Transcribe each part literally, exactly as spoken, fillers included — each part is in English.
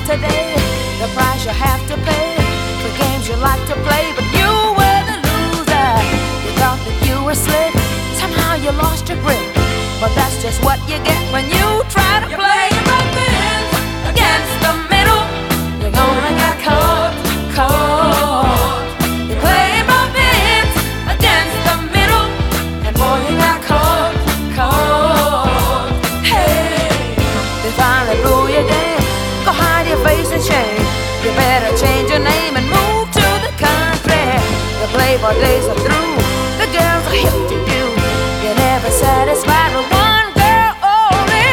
today, the price you have to pay for games you like to play, but you were the loser. You thought that you were slick, somehow you lost your grip, but that's just what you get when you try to play both ends against the middle. You only got caught, caught. You play both ends against the middle, and boy, you got caught, caught. Hey, they finally blew your game. Go hide your face in shame. You better change your name and move to the country. The playboy days are through. The girls are hip to you. You're never satisfied with one girl only.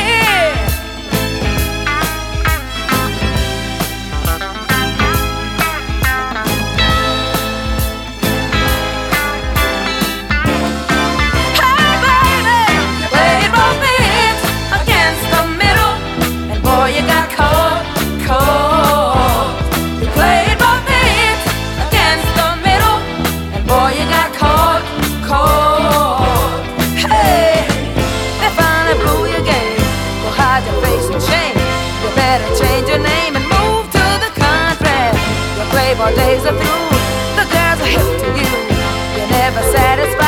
Hey baby, you played both ends against the middle, and boy you got caught, caught. You played both ends against the middle, and boy you got caught, caught. Hey, they finally blew your game. Go hide your face in shame. You better change your name and move to the country. Your playboy days are through. The girls are hip to you. You're never satisfied.